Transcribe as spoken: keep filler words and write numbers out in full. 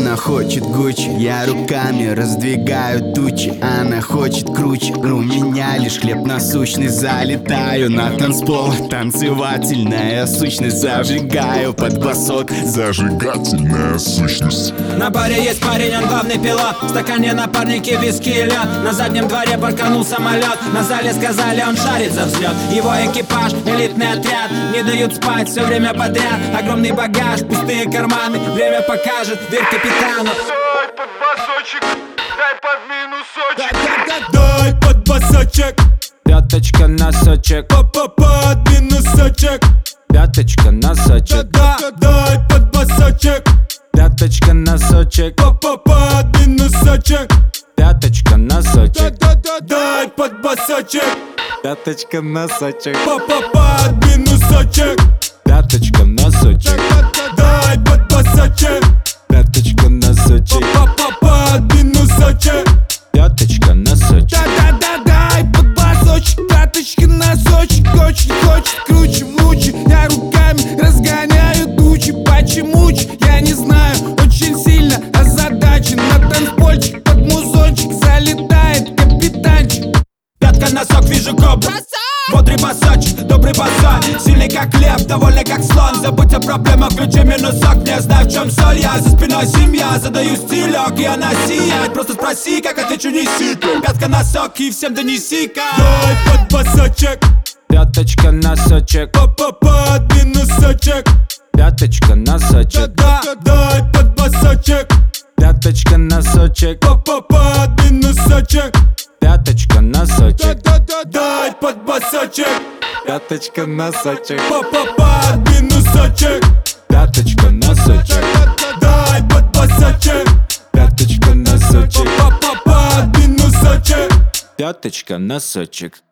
Она хочет Гуччи, я руками раздвигаю тучи. Она хочет круче, у меня лишь хлеб насущный. Залетаю на танцпол, танцевательная сущность. Зажигаю под басок, зажигательная сущность. На баре есть парень, он главный пилот. В стакане напарники, виски и лед. На заднем дворе парканул самолет. На зале сказали, он шарит за взлет. Его экипаж, элитный отряд. Не дают спать все время подряд. Огромный багаж, пустые карманы. Время покажет, верь капитану. Дай под басочек, дай под минусочек. Дай под басочек. Пяточка, носочек. Папа, под минусочек. Пяточка, носочек. Дай под басочек. Пяточка, носочек. Папа, под минусочек. Пяточка, носочек. Дай под басочек. Пяточка, носочек. Папа, под минусочек. Пяточка, носочек. Дай под басочек. Пяточка, носочек. Папа, под минусочек. Пяточка, носочек. Да-да-да, дай под басочек. Пяточка, носочек. Очень хочет круче, мучи. Я руками разгоняю тучи. Почему? Я не знаю. Очень сильно озадачен. На танцпольчик под музончик залетает капитанчик. Пятка, носок, вижу кобру. Бодрый басочек, добрый басок. Сильный как лев, довольный как слон. Забудь о проблемах, включи минусок. Не знаю, в чем соль, я за спиной семья. Задаю стилек, и она сияет. Просто спроси, как отвечу, неси. Пятка, носок, и всем донеси-ка. Дай под басочек. Пяточка, носочек. Папа, под минусочек. Пяточка, носочек. Дай под басочек. Пяточка, носочек. Папа, под минусочек. Пяточка, носочек. Дай под басочек. Пяточка, носочек. Папа, под минусочек. Пяточка, носочек. Дай под басочек. Пяточка, носочек. Папа, под минусочек. Пяточка, носочек.